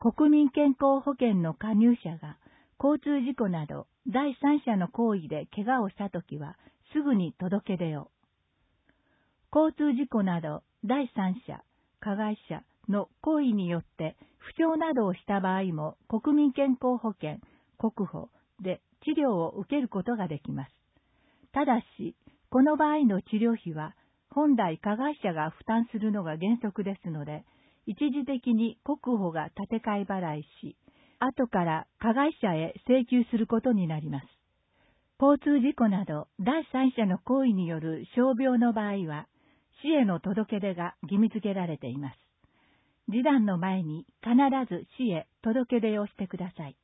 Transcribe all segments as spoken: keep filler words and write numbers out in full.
国民健康保険の加入者が交通事故など第三者の行為で怪我をしたときはすぐに届け出よ。交通事故など第三者、加害者の行為によって負傷などをした場合も国民健康保険、国保で治療を受けることができます。ただし、この場合の治療費は本来加害者が負担するのが原則ですので、一時的に国保が立て替え払いし、後から加害者へ請求することになります。交通事故など第三者の行為による傷病の場合は、市への届け出が義務付けられています。示談の前に必ず市へ届け出をしてください。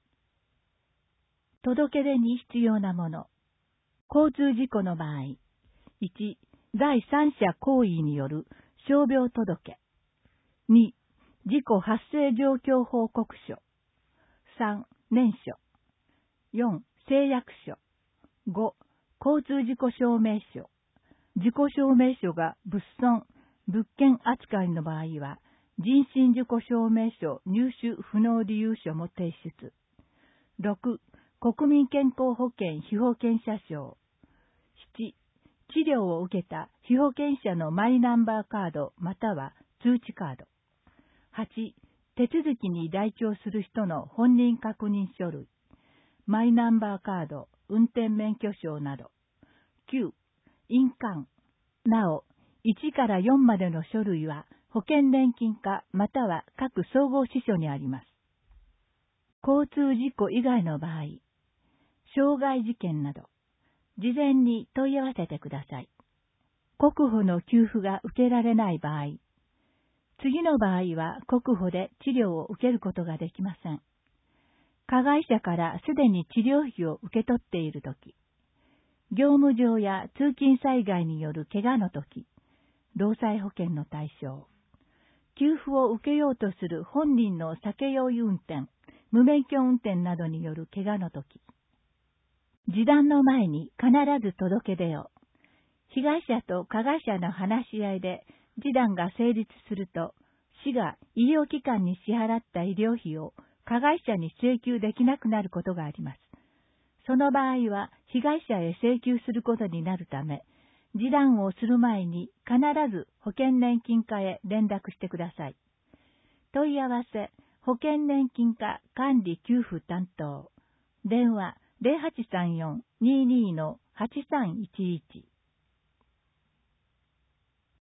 届け出に必要なもの。交通事故の場合、いち、第三者行為による傷病届。に、事故発生状況報告書。さん、念書。よん、誓約書。ご、交通事故証明書。事故証明書が物損、物件扱いの場合は、人身事故証明書入手不能理由書も提出。ろく、国民健康保険被保険者証。なな、治療を受けた被保険者のマイナンバーカードまたは通知カード。はち、手続きに来庁する人の本人確認書類、マイナンバーカード、運転免許証など。きゅう、印鑑。なお、いちからよんまでの書類は保険年金課または各総合支所にあります。交通事故以外の場合、傷害事件など、事前に問い合わせてください。国保の給付が受けられない場合、次の場合は国保で治療を受けることができません。加害者からすでに治療費を受け取っているとき、業務上や通勤災害による怪我のとき、労災保険の対象、給付を受けようとする本人の酒酔い運転、無免許運転などによる怪我のとき、示談の前に必ず届け出を。被害者と加害者の話し合いで示談が成立すると、市が医療機関に支払った医療費を加害者に請求できなくなることがあります。その場合は被害者へ請求することになるため、示談をする前に必ず保険年金課へ連絡してください。問い合わせ、保険年金課管理給付担当。電話ゼロはちさんよん にーにーのはちさんいちいち。